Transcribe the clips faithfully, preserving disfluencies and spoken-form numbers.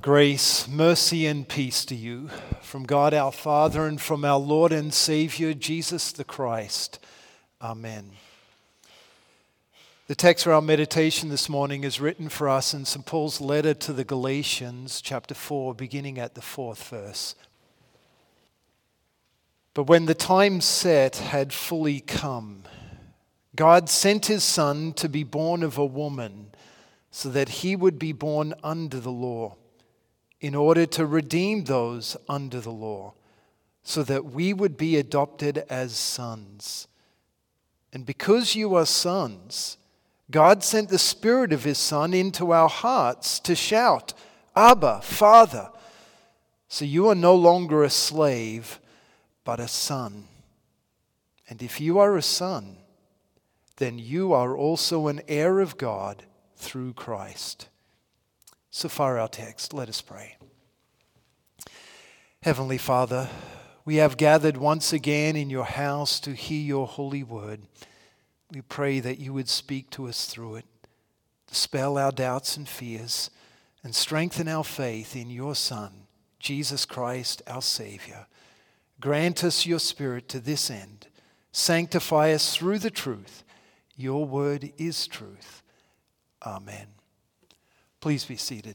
Grace, mercy, and peace to you from God our Father and from our Lord and Savior, Jesus the Christ. Amen. The text for our meditation this morning is written for us in Saint Paul's letter to the Galatians, chapter four, beginning at the fourth verse. But when the time set had fully come, God sent his Son to be born of a woman, so that he would be born under the law, in order to redeem those under the law, so that we would be adopted as sons. And because you are sons, God sent the Spirit of his Son into our hearts to shout, Abba, Father. So you are no longer a slave, but a son. And if you are a son, then you are also an heir of God through Christ. So far our text, let us pray. Heavenly Father, we have gathered once again in your house to hear your holy word. We pray that you would speak to us through it, dispel our doubts and fears, and strengthen our faith in your Son, Jesus Christ, our Savior. Grant us your Spirit to this end. Sanctify us through the truth. Your word is truth. Amen. Please be seated.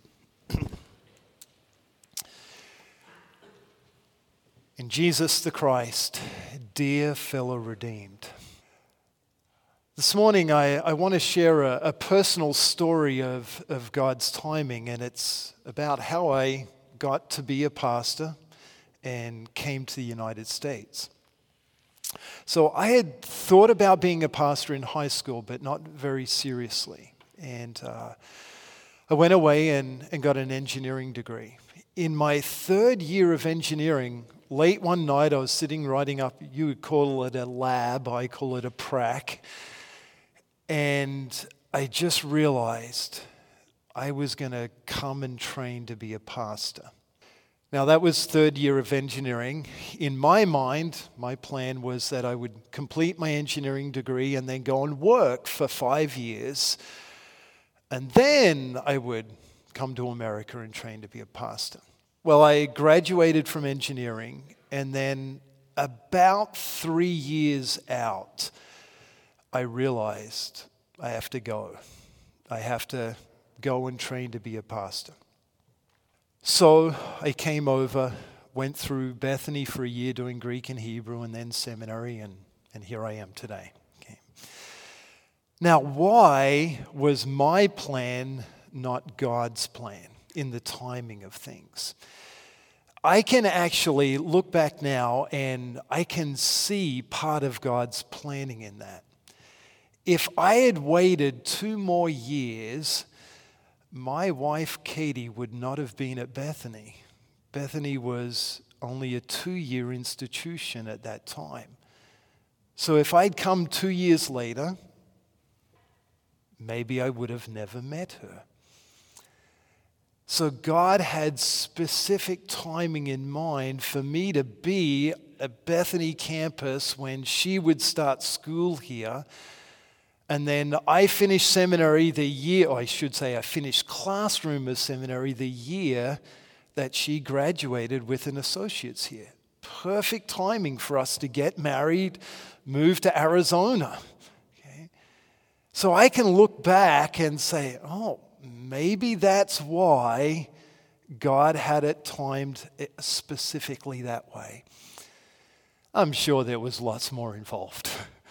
In Jesus the Christ, dear fellow redeemed. This morning I, I want to share a, a personal story of, of God's timing, and it's about how I got to be a pastor and came to the United States. So I had thought about being a pastor in high school, but not very seriously. And uh, I went away and, and got an engineering degree. In my third year of engineering, late one night I was sitting writing up, you would call it a lab, I call it a prac, and I just realized I was going to come and train to be a pastor. Now that was third year of engineering. In my mind, my plan was that I would complete my engineering degree and then go and work for five years. And then I would come to America and train to be a pastor. Well, I graduated from engineering, and then about three years out, I realized I have to go. I have to go and train to be a pastor. So I came over, went through Bethany for a year doing Greek and Hebrew, and then seminary, and, and here I am today. Now, why was my plan not God's plan in the timing of things? I can actually look back now and I can see part of God's planning in that. If I had waited two more years, my wife Katie would not have been at Bethany. Bethany was only a two-year institution at that time. So if I'd come two years later, maybe I would have never met her. So God had specific timing in mind for me to be at Bethany campus when she would start school here. And then I finished seminary the year, or I should say I finished classroom of seminary the year that she graduated with an associate's here. Perfect timing for us to get married, move to Arizona. So I can look back and say, oh, maybe that's why God had it timed specifically that way. I'm sure there was lots more involved.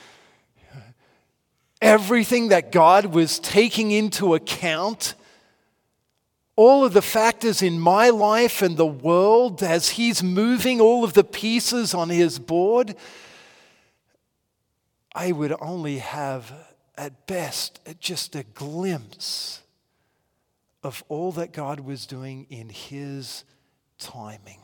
Everything that God was taking into account, all of the factors in my life and the world as he's moving all of the pieces on his board, I would only have at best, just a glimpse of all that God was doing in his timing.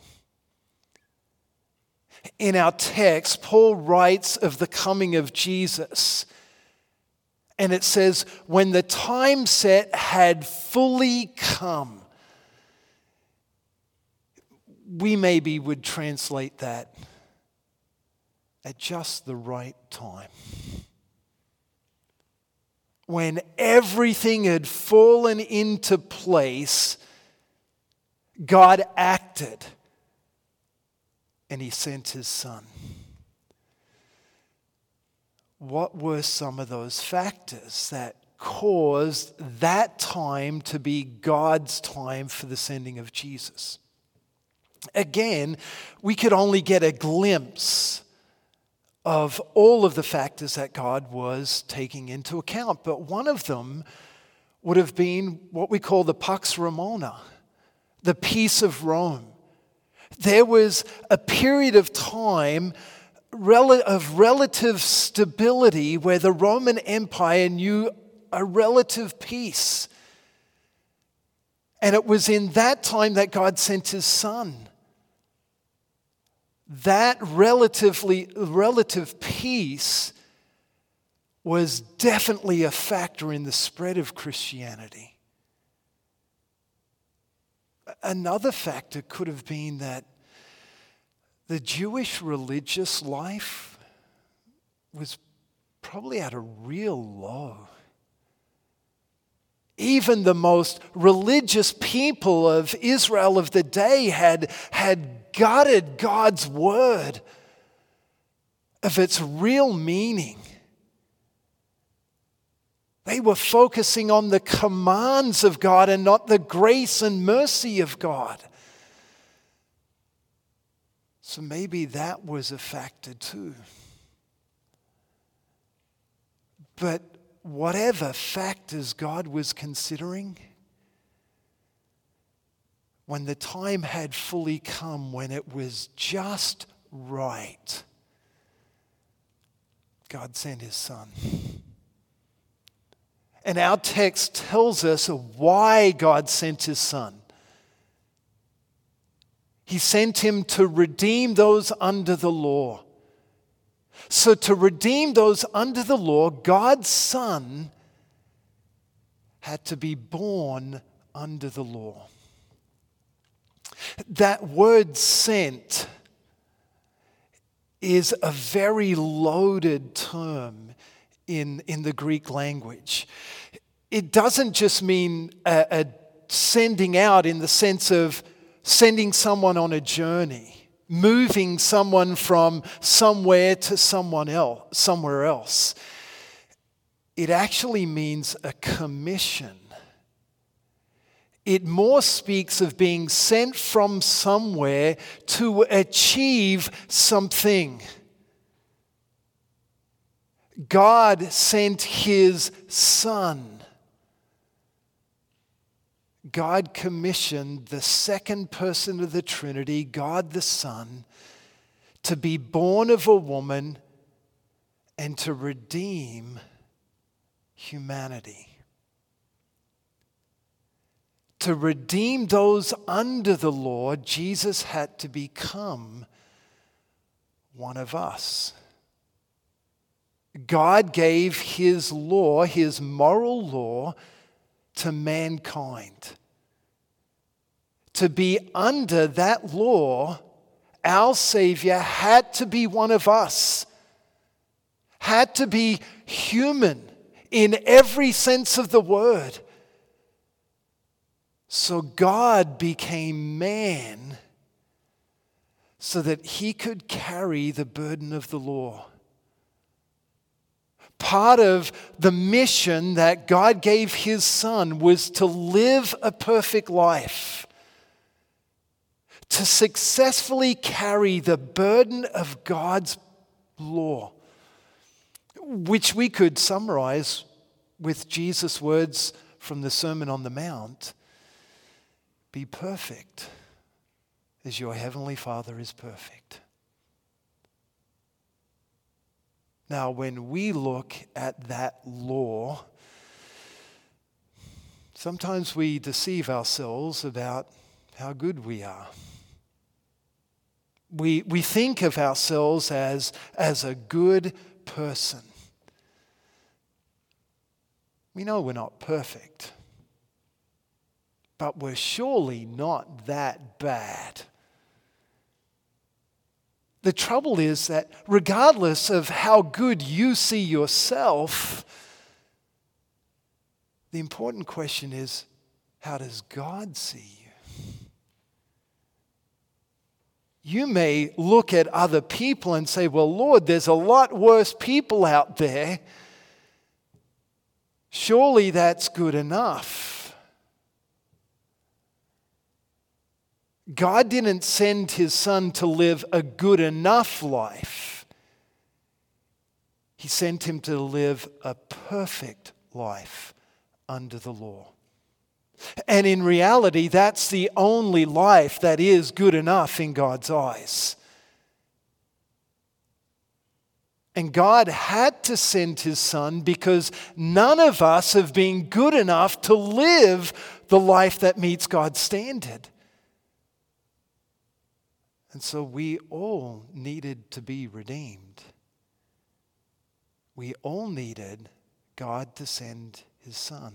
In our text, Paul writes of the coming of Jesus. And it says, when the time set had fully come. We maybe would translate that at just the right time. When everything had fallen into place God acted, and he sent his son. What were some of those factors that caused that time to be God's time for the sending of Jesus? Again, we could only get a glimpse of all of the factors that God was taking into account, but one of them would have been what we call the Pax Romana, the peace of Rome. There was a period of time of relative stability where the Roman Empire knew a relative peace. And it was in that time that God sent his son. That relatively relative peace was definitely a factor in the spread of Christianity. Another factor could have been that the Jewish religious life was probably at a real low. Even the most religious people of Israel of the day had, had gutted God's word of its real meaning. They were focusing on the commands of God and not the grace and mercy of God. So maybe that was a factor too. But whatever factors God was considering, when the time had fully come, when it was just right, God sent his son. And our text tells us why God sent his son. He sent him to redeem those under the law. So to redeem those under the law, God's son had to be born under the law. That word sent is a very loaded term in, in the Greek language. It doesn't just mean a, a sending out in the sense of sending someone on a journey, moving someone from somewhere to someone else, somewhere else. It actually means a commission. It more speaks of being sent from somewhere to achieve something. God sent his son. God commissioned the second person of the Trinity, God the Son, to be born of a woman and to redeem humanity. To redeem those under the law, Jesus had to become one of us. God gave his law, his moral law, to mankind. To be under that law, our Savior had to be one of us, had to be human in every sense of the word. So God became man so that he could carry the burden of the law. Part of the mission that God gave his son was to live a perfect life, to successfully carry the burden of God's law, which we could summarize with Jesus' words from the Sermon on the Mount: be perfect as your heavenly Father is perfect. Now, when we look at that law, sometimes we deceive ourselves about how good we are. We, we think of ourselves as, as a good person. We know we're not perfect, but we're surely not that bad. The trouble is that regardless of how good you see yourself, the important question is, how does God see you? You may look at other people and say, well, Lord, there's a lot worse people out there. Surely that's good enough. God didn't send his Son to live a good enough life. He sent him to live a perfect life under the law. And in reality, that's the only life that is good enough in God's eyes. And God had to send his Son because none of us have been good enough to live the life that meets God's standard. And so we all needed to be redeemed. We all needed God to send his Son.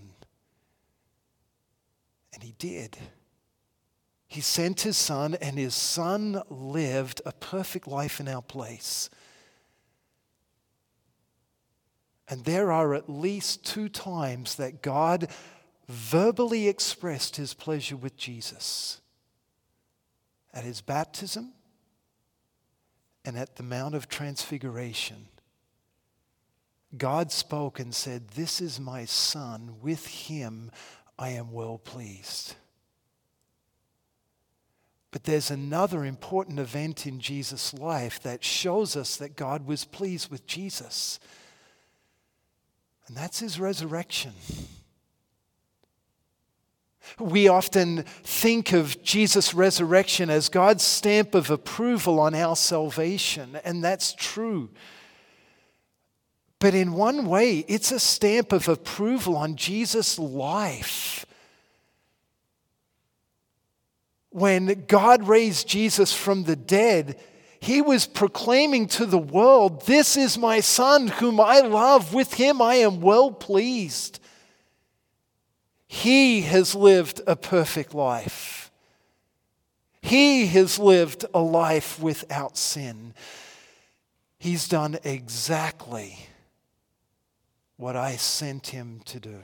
And he did. He sent his Son, and his Son lived a perfect life in our place. And there are at least two times that God verbally expressed his pleasure with Jesus. At his baptism and at the Mount of Transfiguration. God spoke and said, "This is my Son, with him I am well pleased." But there's another important event in Jesus' life that shows us that God was pleased with Jesus. And that's his resurrection. We often think of Jesus' resurrection as God's stamp of approval on our salvation, and that's true. But in one way, it's a stamp of approval on Jesus' life. When God raised Jesus from the dead, he was proclaiming to the world, "This is my Son whom I love. With him I am well pleased." He has lived a perfect life. He has lived a life without sin. He's done exactly what I sent him to do.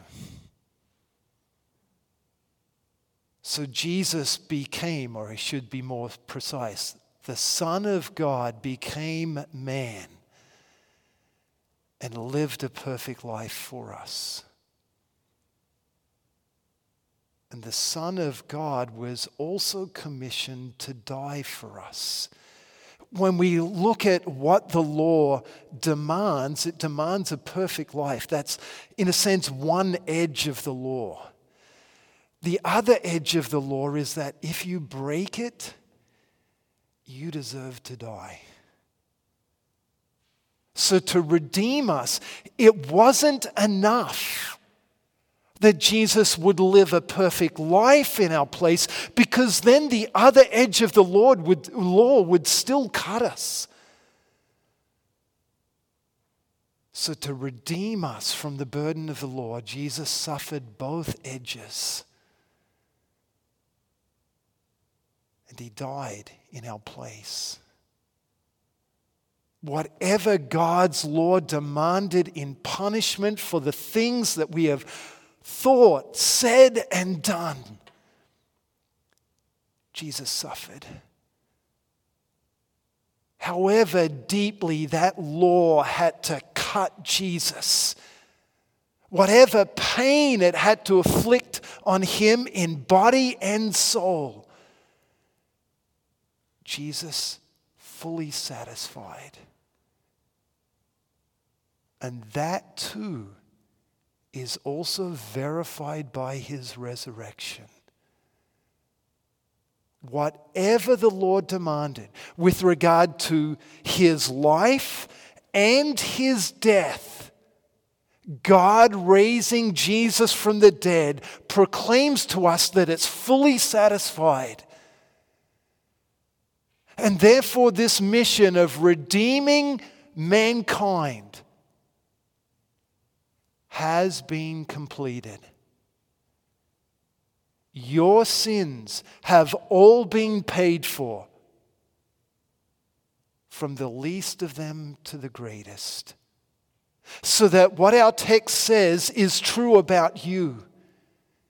So Jesus became, or I should be more precise, the Son of God became man and lived a perfect life for us. And the Son of God was also commissioned to die for us. When we look at what the law demands, it demands a perfect life. That's, in a sense, one edge of the law. The other edge of the law is that if you break it, you deserve to die. So to redeem us, it wasn't enough that Jesus would live a perfect life in our place, because then the other edge of the Lord would, law would still cut us. So to redeem us from the burden of the law, Jesus suffered both edges. And he died in our place. Whatever God's law demanded in punishment for the things that we have thought, said, and done, Jesus suffered. However deeply that law had to cut Jesus, whatever pain it had to inflict on him in body and soul, Jesus fully satisfied. And that too is also verified by his resurrection. Whatever the Lord demanded with regard to his life and his death, God raising Jesus from the dead proclaims to us that it's fully satisfied. And therefore, this mission of redeeming mankind has been completed. Your sins have all been paid for, from the least of them to the greatest. So that what our text says is true about you.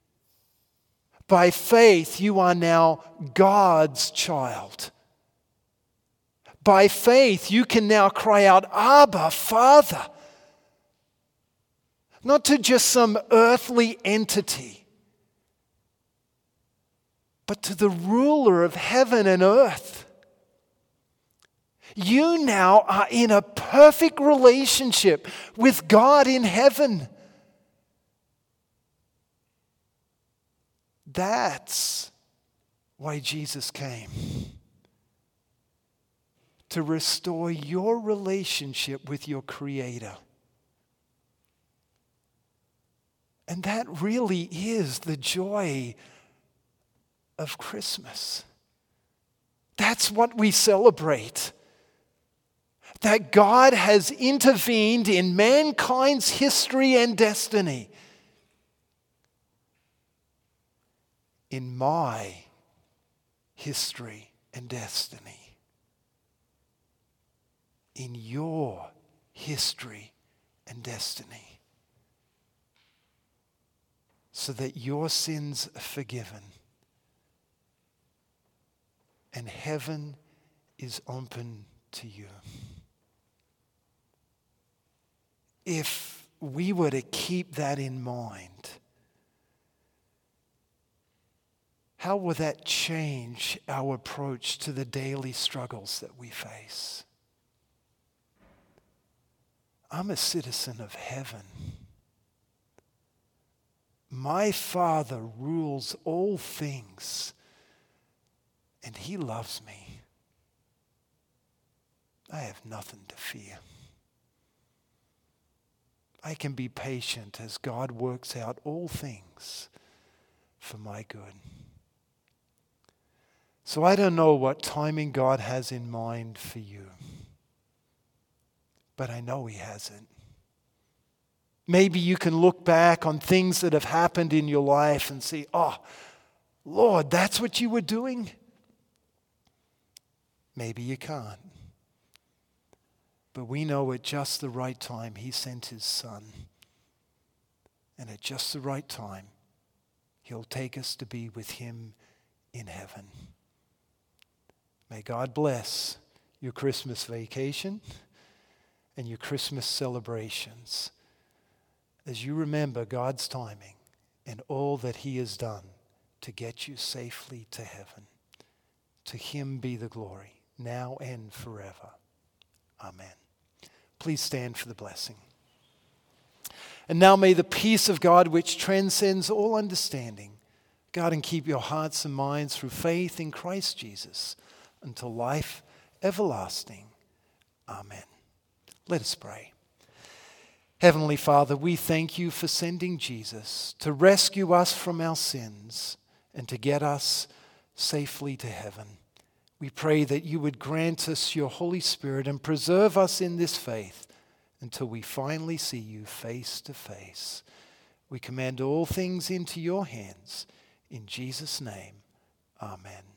By faith, you are now God's child. By faith, you can now cry out, Abba, Father. Not to just some earthly entity, but to the ruler of heaven and earth. You now are in a perfect relationship with God in heaven. That's why Jesus came. To restore your relationship with your Creator. And that really is the joy of Christmas. That's what we celebrate. That God has intervened in mankind's history and destiny. In my history and destiny. In your history and destiny. So that your sins are forgiven. And heaven is open to you. If we were to keep that in mind, how will that change our approach to the daily struggles that we face? I'm a citizen of heaven. My Father rules all things, and He loves me. I have nothing to fear. I can be patient as God works out all things for my good. So I don't know what timing God has in mind for you, but I know He has it. Maybe you can look back on things that have happened in your life and see, oh, Lord, that's what you were doing? Maybe you can't. But we know at just the right time, He sent His Son. And at just the right time, He'll take us to be with Him in heaven. May God bless your Christmas vacation and your Christmas celebrations as you remember God's timing and all that He has done to get you safely to heaven. To Him be the glory, now and forever. Amen. Please stand for the blessing. And now may the peace of God, which transcends all understanding, guard and keep your hearts and minds through faith in Christ Jesus until life everlasting. Amen. Let us pray. Heavenly Father, we thank You for sending Jesus to rescue us from our sins and to get us safely to heaven. We pray that You would grant us Your Holy Spirit and preserve us in this faith until we finally see You face to face. We commend all things into Your hands. In Jesus' name, amen.